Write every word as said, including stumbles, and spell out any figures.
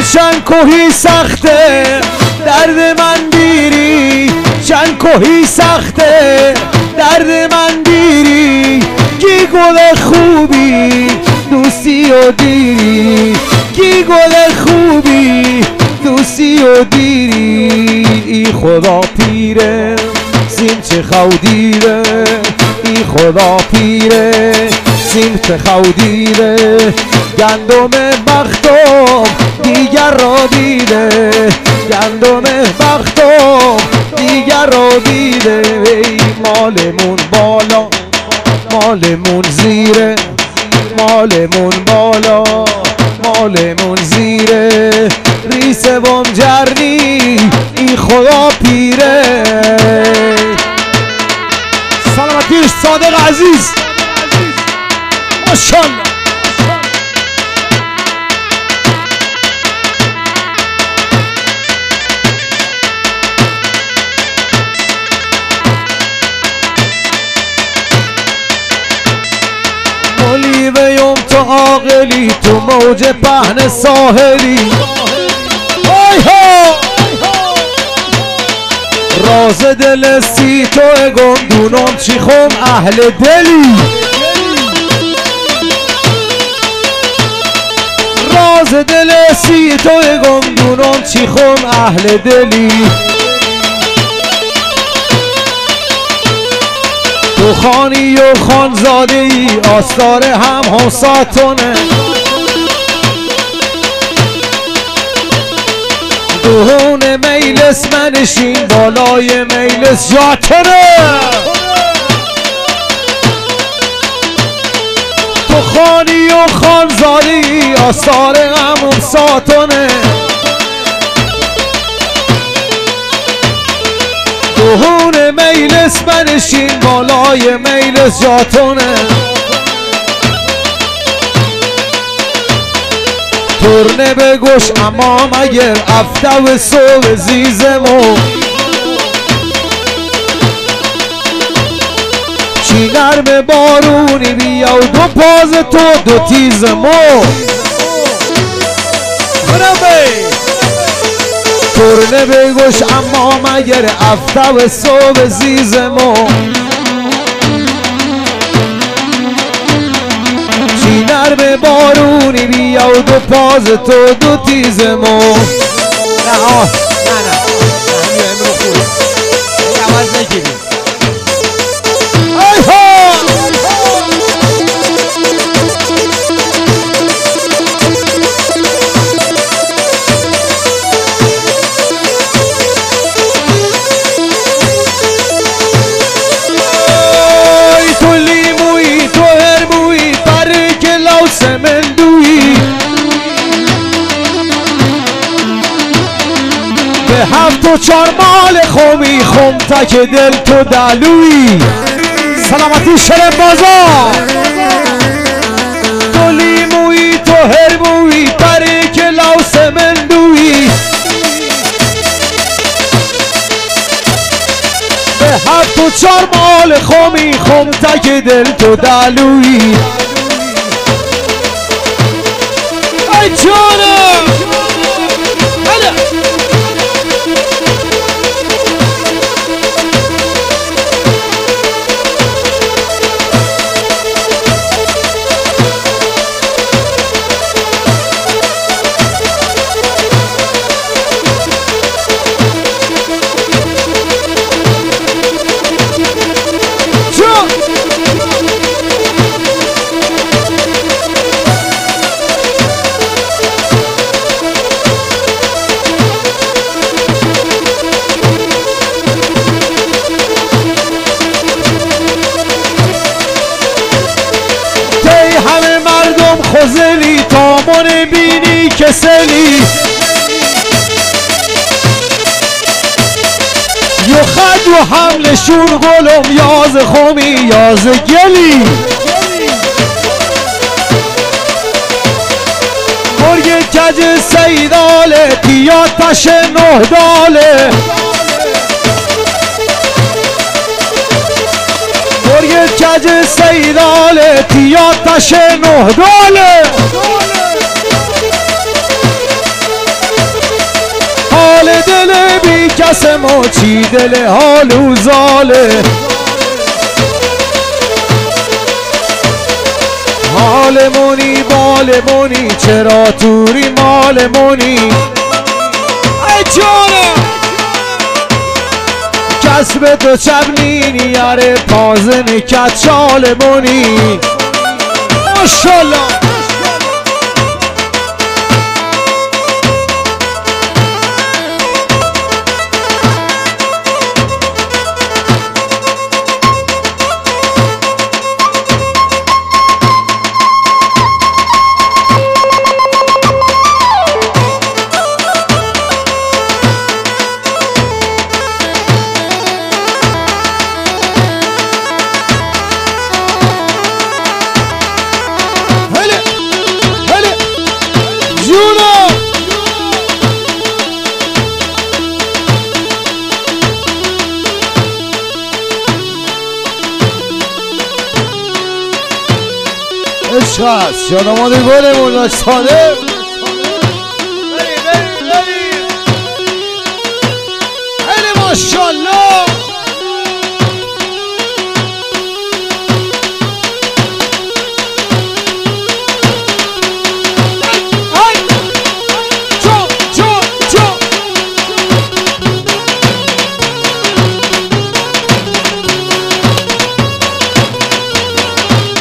چند کوهی سخته درد من بیری، چند کوهی سخته درد من بیری، کی گل خوبی دوستی و دیری، کی گل خوبی دوستی و دیری. ای خدا پیره سیم چه خودیره، ای خدا پیره سیم چه خودیره، گندم بختم دیگر را دیده، گندم بختم دیگر را دیده. ای مالمون بالا مالمون زیره، مالمون بالا مالمون زیره، ریسه بم جرنی ای خدا پیره. سلامتیش صادق عزیز ماشاءالله. مولی و یوم تو عاقلی، تو موج پهن ساحلی. های ها راز دل سی تو گندونم چی خوم اهل دلی، راز دل سی تو گندونم چی خوم اهل دلی. تو خانی و خانزاده ای آستار هم حساتونه، دهون میلس منشین بالای میلس جاتونه. تو خانی و خانزاده ای آستار هم حساتونه، دهون میلس منشین بالای میلس جاتونه. ترنه بگوش اما مگر افته و صبح زیزمو، چی نرم بارونی بیا و دو پاز تو دو تیزمو. ترنه بگوش اما مگر افته و صبح زیزمو، چی نرم بارونی بیا و دو پاز تو دو تیزمو. نه آه نه نه همین امرو خوبه این عوض نگیریم. ای ها هفت و چار مال خومی خم تک دل تو دلوی. سلامتی شرم بازار تو لیموی تو هرموی پری که لوس مندوی. به هفت و چار مال خومی خم تک دل تو دلوی. ای جانم خوزلی تامون بینی کسلی، یو خد و حمل شور گلم یاز خومی یاز گلی. مرگ کج سیداله تیاتش نه داله، مرگ کج سیداله تیاتش نه داله. واسه ما چی دل حال و زاله حالمونی بالمونی چرا توری مالمونی ای جانم کسب تو چبنینی یاره پازنی کچالمونی ماشالله عشق هست شادمانی گلمون داشت ساده بری بری بری خیلی ماشالله